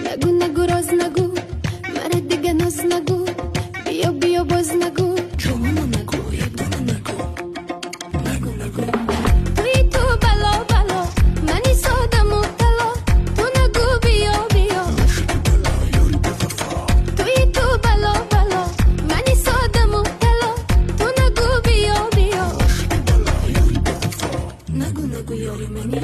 نگو نگو راز نگو، مرا دیگه ناز نگو، بیا بیا باز نگو، جوانو نگو، یک دانه نگو، نگو نگو. توی تو بلا بلا، منی ساده مبتلا، تو نگو بیا بیا. توی تو بلا بلا، منی ساده مبتلا، تو نگو بیا بیا. نگو نگو یاری منی.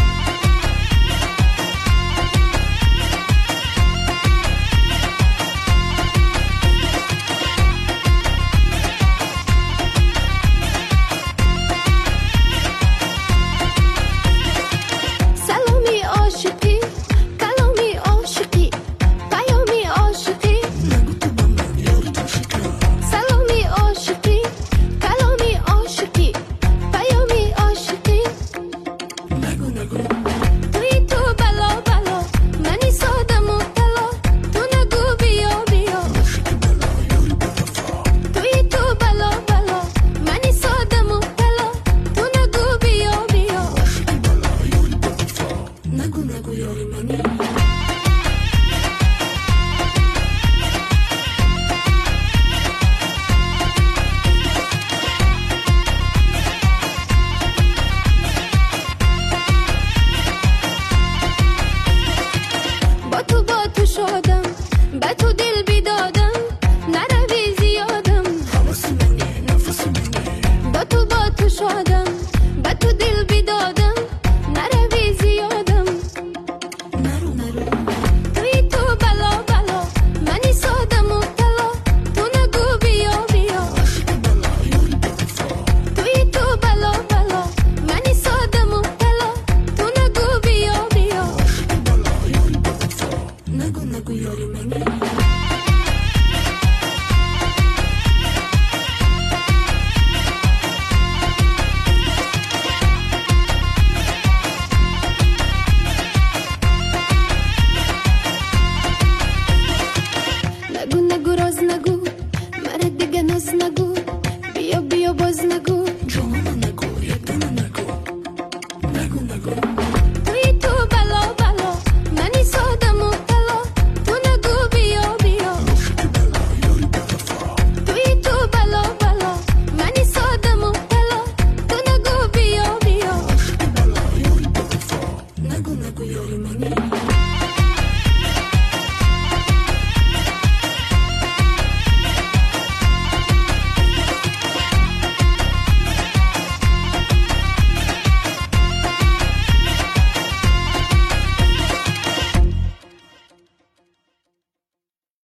به تو دل بیدادم، نروی زیادم، حواس منی نفس منی. با تو شادم، به تو دل بیدادم، نروی زیادم، نرو نرو. توی تو بلا بلا، منی ساده مبتلا، تو نگو بیا بیا. توی تو بلا بلا، منی ساده مبتلا، تو نگو بیا بیا. نگو نگو یاری منی. نگو نگو راز نگو، مرا دیگه ناز نگو، بیا بیا باز نگو، جوانو نگو، یک دانه نگو، نگو نگو. توی تو بلا بلا، منی ساده مبتلا، تو نگو بیا بیا. توی تو بلا بلا، منی ساده مبتلا، تو نگو بیا بیا. نگو نگو یاری منی.